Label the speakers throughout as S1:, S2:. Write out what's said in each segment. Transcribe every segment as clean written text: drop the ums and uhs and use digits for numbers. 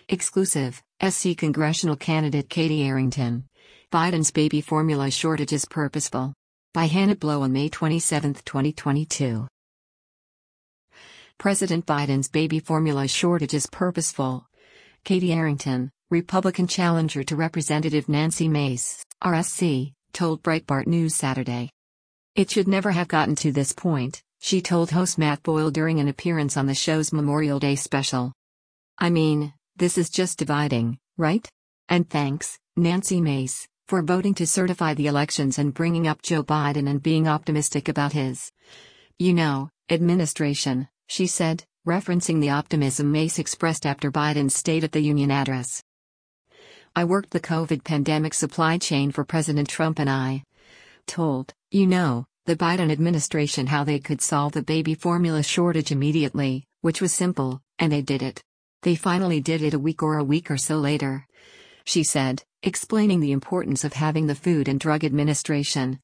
S1: Exclusive, SC congressional candidate Katie Arrington. Biden's baby formula shortage is purposeful. By Hannah Blow on May 27, 2022. President Biden's baby formula shortage is purposeful. Katie Arrington, Republican challenger to Representative Nancy Mace, RSC, told Breitbart News Saturday. It should never have gotten to this point, she told host Matt Boyle during an appearance on the show's Memorial Day special. I mean, this is just dividing, right? And thanks, Nancy Mace, for voting to certify the elections and bringing up Joe Biden and being optimistic about his, administration, she said, referencing the optimism Mace expressed after Biden's State of the Union address. I worked the COVID pandemic supply chain for President Trump and I told, the Biden administration how they could solve the baby formula shortage immediately, which was simple, and they did it. They finally did it a week or so later, she said, explaining the importance of having the Food and Drug Administration,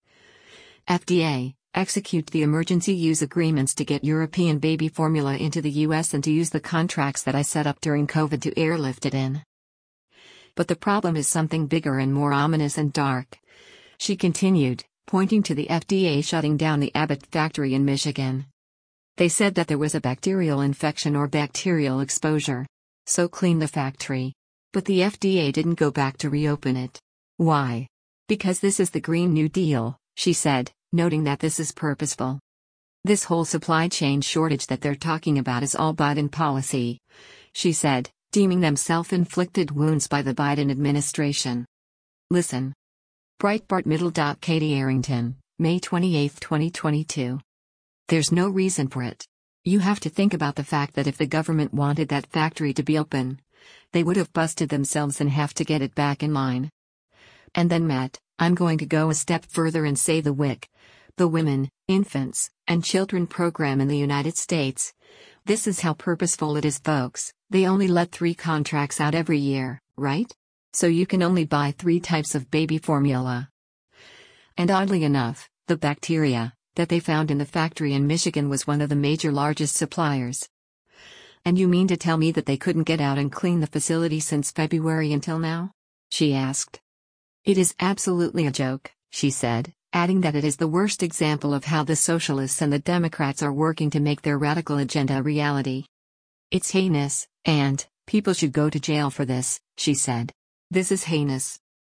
S1: FDA, execute the emergency use agreements to get European baby formula into the U.S. and to use the contracts that I set up during COVID to airlift it in. But the problem is something bigger and more ominous and dark, she continued, pointing to the FDA shutting down the Abbott factory in Michigan. They said that there was a bacterial infection or bacterial exposure. So clean the factory. But the FDA didn't go back to reopen it. Why? Because this is the Green New Deal, she said, noting that this is purposeful. This whole supply chain shortage that they're talking about is all Biden policy, she said, deeming them self-inflicted wounds by the Biden administration. Listen. Breitbart Middle. Katie Arrington, May 28, 2022. There's no reason for it. You have to think about the fact that if the government wanted that factory to be open, they would have busted themselves in half to get it back in line. And then Matt, I'm going to go a step further and say the WIC, the Women, Infants, and Children program in the United States. This is how purposeful it is, folks. They only let 3 contracts out every year, right? So you can only buy 3 types of baby formula. And oddly enough, the bacteria that they found in the factory in Michigan was one of the largest suppliers. And you mean to tell me that they couldn't get out and clean the facility since February until now? She asked. It is absolutely a joke, she said, adding that it is the worst example of how the socialists and the Democrats are working to make their radical agenda a reality. It's heinous, and people should go to jail for this, she said. This is heinous.